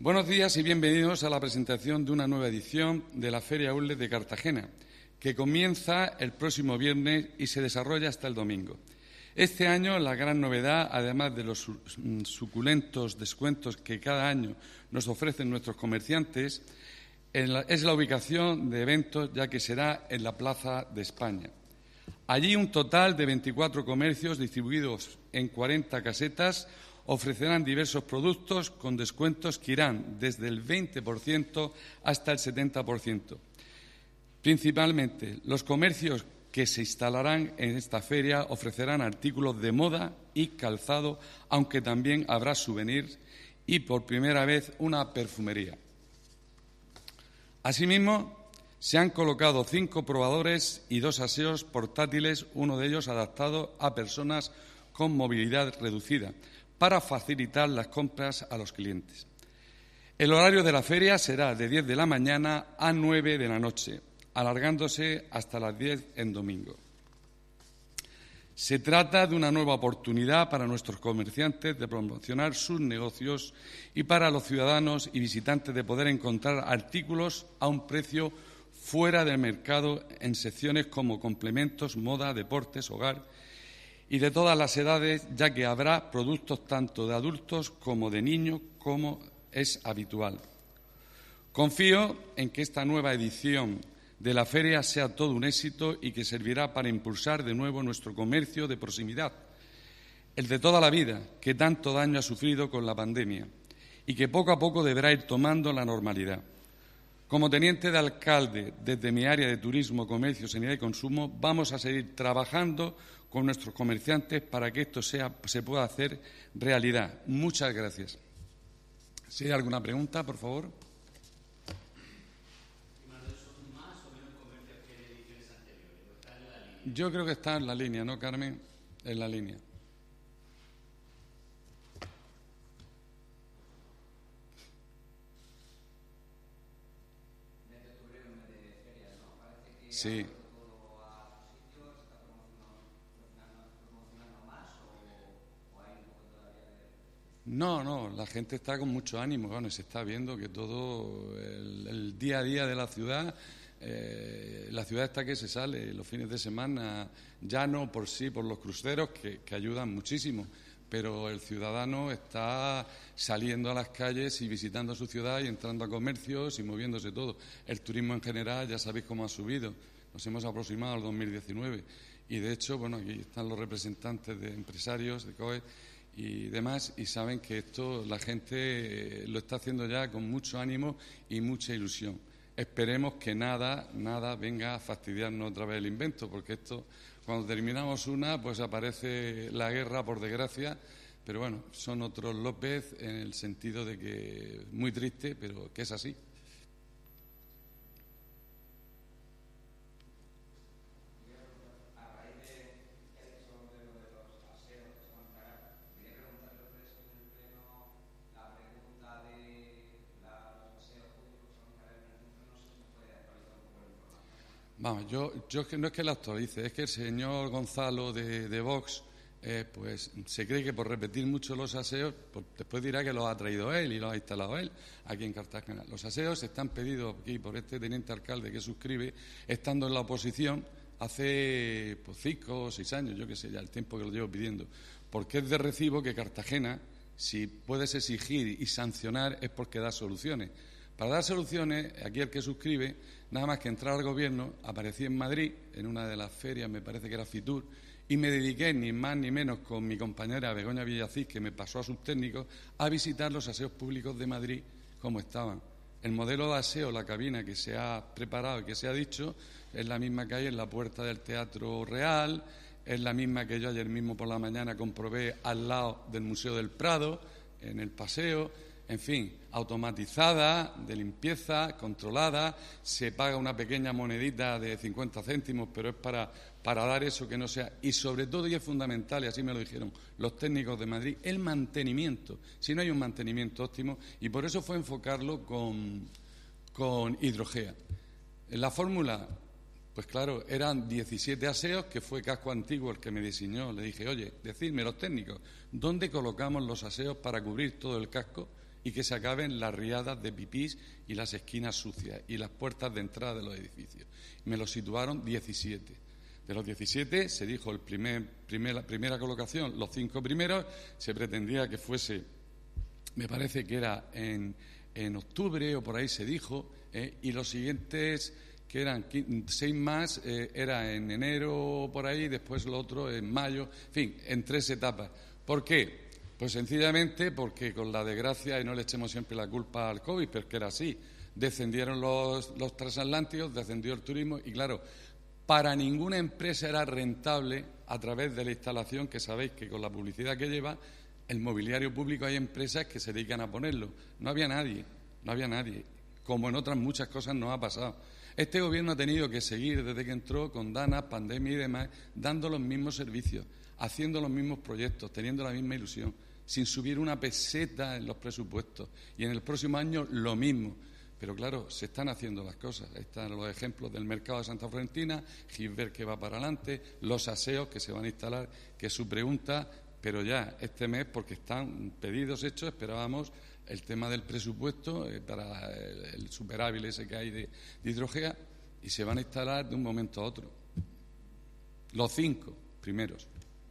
Buenos días y bienvenidos a la presentación de una nueva edición de la Feria Outlet de Cartagena, que comienza el próximo viernes y se desarrolla hasta el domingo. Este año la gran novedad, además de los suculentos descuentos que cada año nos ofrecen nuestros comerciantes, es la ubicación de eventos, ya que será en la Plaza de España. Allí un total de 24 comercios distribuidos en 40 casetas ofrecerán diversos productos con descuentos que irán desde el 20% hasta el 70%. Principalmente, los comercios que se instalarán en esta feria ofrecerán artículos de moda y calzado, aunque también habrá souvenirs y, por primera vez, una perfumería. Asimismo, se han colocado 5 probadores y 2 aseos portátiles, uno de ellos adaptado a personas con movilidad reducida, para facilitar las compras a los clientes. El horario de la feria será de 10 de la mañana a 9 de la noche, alargándose hasta las 10 en domingo. Se trata de una nueva oportunidad para nuestros comerciantes de promocionar sus negocios y para los ciudadanos y visitantes de poder encontrar artículos a un precio fuera del mercado en secciones como complementos, moda, deportes, hogar y de todas las edades, ya que habrá productos tanto de adultos como de niños, como es habitual. Confío en que esta nueva edición de la feria sea todo un éxito y que servirá para impulsar de nuevo nuestro comercio de proximidad, el de toda la vida, que tanto daño ha sufrido con la pandemia y que poco a poco deberá ir tomando la normalidad. Como teniente de alcalde desde mi área de turismo, comercio, sanidad y consumo, vamos a seguir trabajando con nuestros comerciantes para que esto se pueda hacer realidad. Muchas gracias. Si hay alguna pregunta, por favor. Yo creo que está en la línea, ¿no, Carmen? En la línea. Sí. No, la gente está con mucho ánimo, bueno, se está viendo que todo el día a día de la ciudad está que se sale los fines de semana, ya no por sí, por los cruceros que ayudan muchísimo, pero el ciudadano está saliendo a las calles y visitando su ciudad y entrando a comercios y moviéndose todo. El turismo en general, ya sabéis cómo ha subido, nos hemos aproximado al 2019 y, de hecho, bueno, aquí están los representantes de empresarios, de COE y demás, y saben que esto la gente lo está haciendo ya con mucho ánimo y mucha ilusión. Esperemos que nada venga a fastidiarnos otra vez el invento, porque esto, cuando terminamos una, pues aparece la guerra, por desgracia, pero bueno, son otros López en el sentido de que muy triste, pero que es así. Vamos, yo no es que la actualice, es que el señor Gonzalo de Vox pues se cree que por repetir mucho los aseos, pues después dirá que los ha traído él y los ha instalado él aquí en Cartagena. Los aseos están pedidos aquí por este teniente alcalde que suscribe, estando en la oposición hace 5 o 6 años, yo qué sé, ya el tiempo que lo llevo pidiendo, porque es de recibo que Cartagena, si puedes exigir y sancionar, es porque da soluciones. Para dar soluciones, aquí el que suscribe, nada más que entrar al Gobierno, aparecí en Madrid, en una de las ferias, me parece que era Fitur, y me dediqué, ni más ni menos, con mi compañera Begoña Villacís, que me pasó a sus técnicos, a visitar los aseos públicos de Madrid como estaban. El modelo de aseo, la cabina que se ha preparado y que se ha dicho, es la misma que hay en la puerta del Teatro Real, es la misma que yo ayer mismo por la mañana comprobé al lado del Museo del Prado, en el paseo. En fin, automatizada, de limpieza, controlada, se paga una pequeña monedita de 50 céntimos, pero es para dar eso que no sea. Y sobre todo, y es fundamental, y así me lo dijeron los técnicos de Madrid, el mantenimiento. Si no hay un mantenimiento óptimo, y por eso fue enfocarlo con Hidrogea. En la fórmula, pues claro, eran 17 aseos, que fue Casco Antiguo el que me diseñó. Le dije, oye, decidme los técnicos, ¿dónde colocamos los aseos para cubrir todo el casco? y que se acaben las riadas de pipís y las esquinas sucias y las puertas de entrada de los edificios. Me lo situaron 17. De los 17 se dijo la primera colocación, los 5 primeros, se pretendía que fuese, me parece que era en octubre o por ahí se dijo, y los siguientes, que eran 6 más, era en enero o por ahí, después lo otro en mayo, en fin, en 3 etapas. ¿Por qué? Pues sencillamente porque con la desgracia, y no le echemos siempre la culpa al COVID, pero es que era así, descendieron los transatlánticos, descendió el turismo y claro, para ninguna empresa era rentable a través de la instalación, que sabéis que con la publicidad que lleva, el mobiliario público hay empresas que se dedican a ponerlo. No había nadie, como en otras muchas cosas nos ha pasado. Este Gobierno ha tenido que seguir desde que entró con Dana, pandemia y demás, dando los mismos servicios, haciendo los mismos proyectos, teniendo la misma ilusión, sin subir una peseta en los presupuestos. Y en el próximo año lo mismo. Pero claro, se están haciendo las cosas. Están los ejemplos del mercado de Santa Florentina, Gisbert que va para adelante, los aseos que se van a instalar, que es su pregunta, pero ya este mes, porque están pedidos hechos, esperábamos el tema del presupuesto para el superávit ese que hay de hidrogea, y se van a instalar de un momento a otro. Los 5 primeros.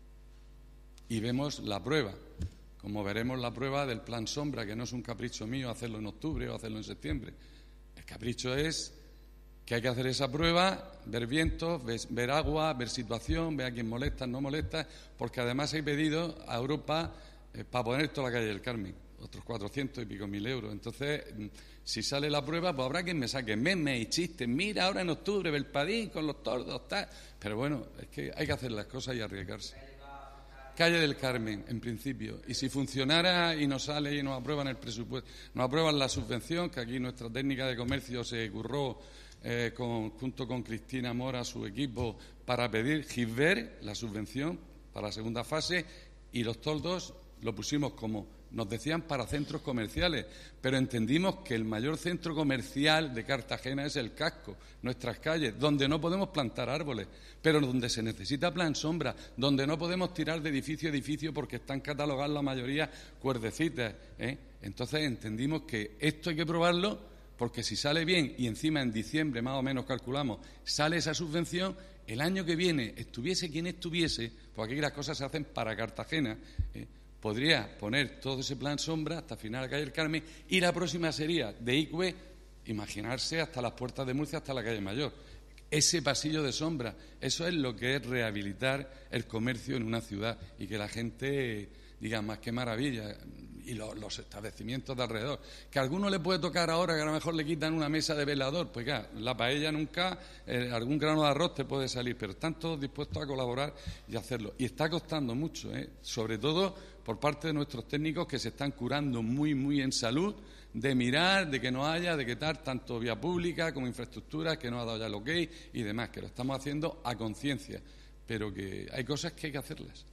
Y vemos la prueba. Como veremos la prueba del plan sombra, que no es un capricho mío hacerlo en octubre o hacerlo en septiembre. El capricho es que hay que hacer esa prueba, ver vientos, ver agua, ver situación, ver a quién molesta, no molesta, porque además hay pedido a Europa para poner toda la calle del Carmen, otros 400 y pico mil euros. Entonces, si sale la prueba, pues habrá quien me saque memes y chistes. Mira, ahora en octubre, Belpadín con los tordos, tal. Pero bueno, es que hay que hacer las cosas y arriesgarse. Calle del Carmen, en principio. Y si funcionara y nos sale y nos aprueban el presupuesto, nos aprueban la subvención, que aquí nuestra técnica de comercio se curró junto con Cristina Mora, su equipo, para pedir Gisbert, la subvención, para la segunda fase, y los toldos lo pusimos como nos decían para centros comerciales, pero entendimos que el mayor centro comercial de Cartagena es el casco, nuestras calles, donde no podemos plantar árboles, pero donde se necesita plan sombra, donde no podemos tirar de edificio a edificio porque están catalogadas la mayoría cuerdecitas. Entonces entendimos que esto hay que probarlo, porque si sale bien y encima en diciembre más o menos calculamos, sale esa subvención, el año que viene estuviese quien estuviese, porque aquí las cosas se hacen para Cartagena, podría poner todo ese plan sombra hasta final de calle del Carmen, y la próxima sería de Icue, imaginarse hasta las puertas de Murcia, hasta la calle Mayor. Ese pasillo de sombra, eso es lo que es rehabilitar el comercio en una ciudad y que la gente diga, más que maravilla, y los establecimientos de alrededor. Que a alguno le puede tocar ahora que a lo mejor le quitan una mesa de velador, pues ya, la paella nunca, algún grano de arroz te puede salir, pero están todos dispuestos a colaborar y hacerlo. Y está costando mucho, sobre todo por parte de nuestros técnicos que se están curando muy, muy en salud, de mirar, de que no haya, de que tal, tanto vía pública como infraestructura, que no ha dado ya el ok y demás, que lo estamos haciendo a conciencia, pero que hay cosas que hay que hacerlas.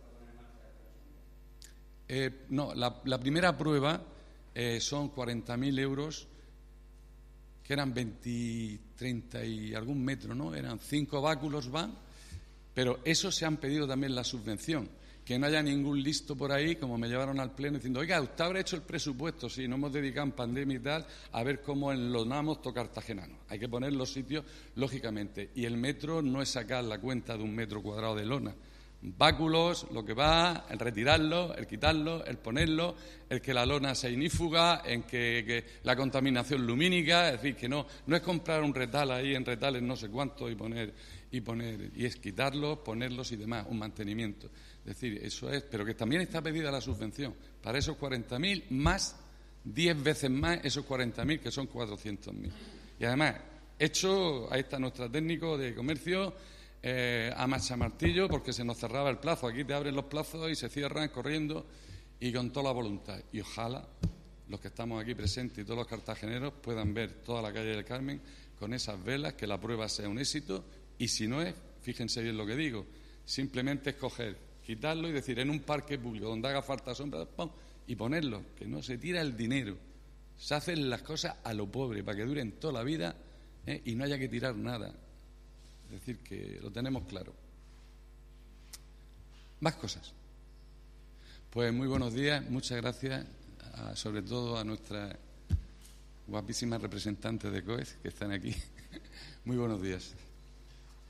No, la primera prueba son 40.000 euros, que eran 20, 30 y algún metro, ¿no? Eran 5 báculos van, pero eso se han pedido también la subvención. Que no haya ningún listo por ahí, como me llevaron al pleno diciendo, oiga, usted habrá hecho el presupuesto, sí, nos hemos dedicado en pandemia y tal, a ver cómo enlonamos todo cartagenano. Hay que poner los sitios, lógicamente, y el metro no es sacar la cuenta de un metro cuadrado de lona. Báculos, lo que va, el retirarlo, el quitarlo, el ponerlo, el que la lona sea ignífuga, en que la contaminación lumínica, es decir, que no es comprar un retal ahí en retales no sé cuánto y poner, y es quitarlos, ponerlos y demás, un mantenimiento. Es decir, eso es, pero que también está pedida la subvención para esos 40.000 más 10 veces más esos 40.000 que son 400.000. Y además, ahí está nuestro técnico de comercio, a machamartillo, porque se nos cerraba el plazo. Aquí te abren los plazos y se cierran corriendo y con toda la voluntad. Y ojalá los que estamos aquí presentes y todos los cartageneros puedan ver toda la calle del Carmen con esas velas, que la prueba sea un éxito, y si no es, fíjense bien lo que digo, simplemente escoger, quitarlo y decir en un parque público donde haga falta sombra, ¡pum!, y ponerlo, que no se tira el dinero, se hacen las cosas a lo pobre para que duren toda la vida y no haya que tirar nada. Es decir, que lo tenemos claro. Más cosas. Pues muy buenos días, muchas gracias sobre todo a nuestras guapísimas representantes de COEZ que están aquí. Muy buenos días.